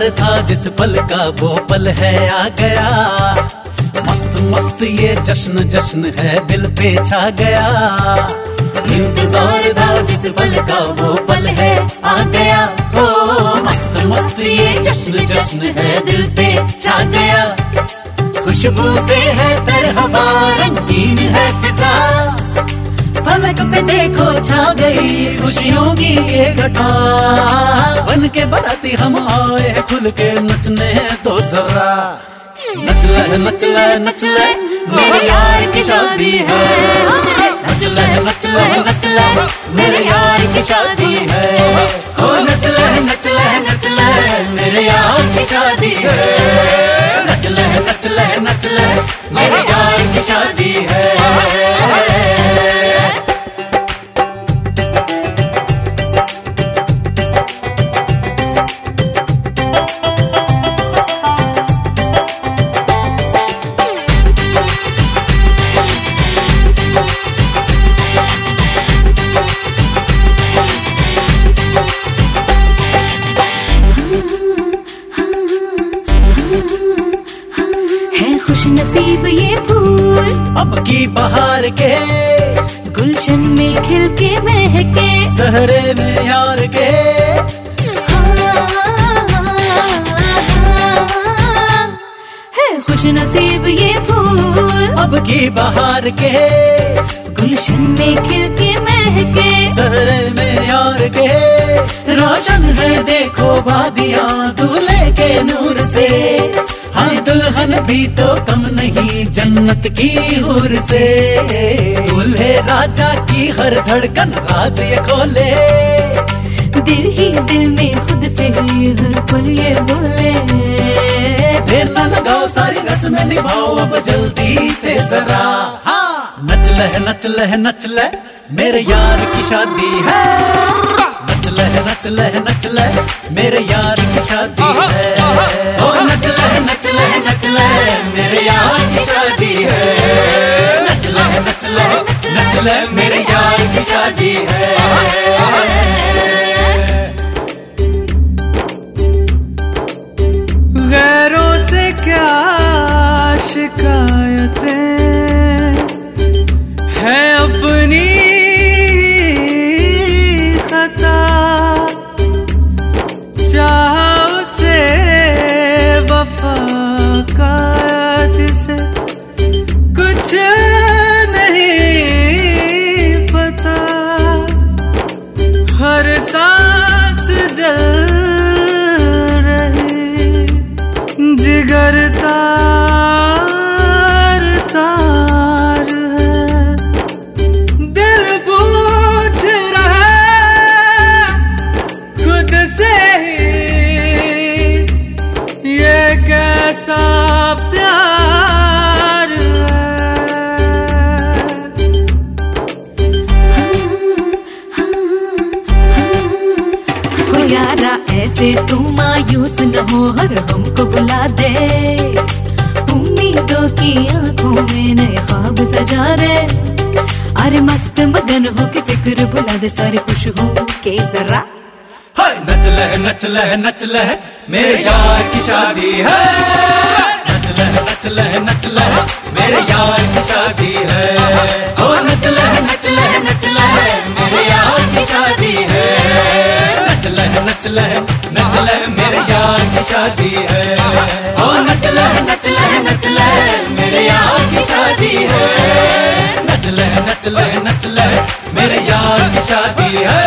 इंतजार था जिस पल का वो पल है आ गया। मस्त मस्त ये जश्न जश्न है दिल पे छा गया। इंतजार था जिस पल का वो पल है आ गया। ओ मस्त मस्त ये जश्न जश्न है दिल पे छा गया। खुशबू से है तर हवा रंगीन है फिजा। फलक पे देखो छा गई खुशियों की ये घटा। बन के बराती हम आए हैं खुल के नचने तो जरा। नच ले नच ले नच ले मेरे यार की शादी है। नच ले नच ले नच ले मेरे यार की शादी है। ओ नच ले नच ले नच ले मेरे यार की शादी है। नच ले नच ले नच ले मेरे यार की शादी है। खुश नसीब ये फूल अब की बहार के गुलशन में खिल के महके। सहरे में यार के है खुश नसीब ये फूल अब की बहार के गुलशन में खिल के महके। सहरे में यार के रोशन है देखो वादियां दूल्हे के नूर से। हाँ दुल्हन भी तो कम नहीं जन्नत की हूर से। दूल्हे राजा की हर धड़कन राज ये खोले। दिल ही दिल में खुद से ही हर पल ये बोले। देर न लगाओ सारी रस्में निभाओ अब जल्दी से जरा। हाँ नच ले नच ले नच ले मेरे यार की शादी है। नच ले नच ले नच ले मेरे यार की शादी है। ओ नच ले नच ले नच ले मेरे यार की शादी है। नच ले नच ले नच ले मेरे यार की शादी है। गैरों से क्या शिकायतें हैं अपनी खता। चाह से वफा का जिसे कुछ नहीं पता। हर सांस जल रही जिगर तार तार है। दिल पूछ रहा खुद से ही ये कैसा प्यार हो यारा ऐसे तू मायूस न हो हर हमको बुला दे। उम्मीदों की आंखों में नए ख्वाब सजा दे। अरे मस्त मगन हो के फिक्र भुला दे सारे खुश हो के जरा। नच ले नच ले नच ले मेरे यार की शादी है। नच ले नच ले नच ले मेरे यार की शादी है। ओ नच ले नच ले नच ले मेरे यार की शादी है। नच ले नच ले नच ले मेरे यार की शादी है। ओ नच ले नच ले नच ले मेरे यार की शादी है। नच ले नच ले नच ले मेरे यार की शादी है।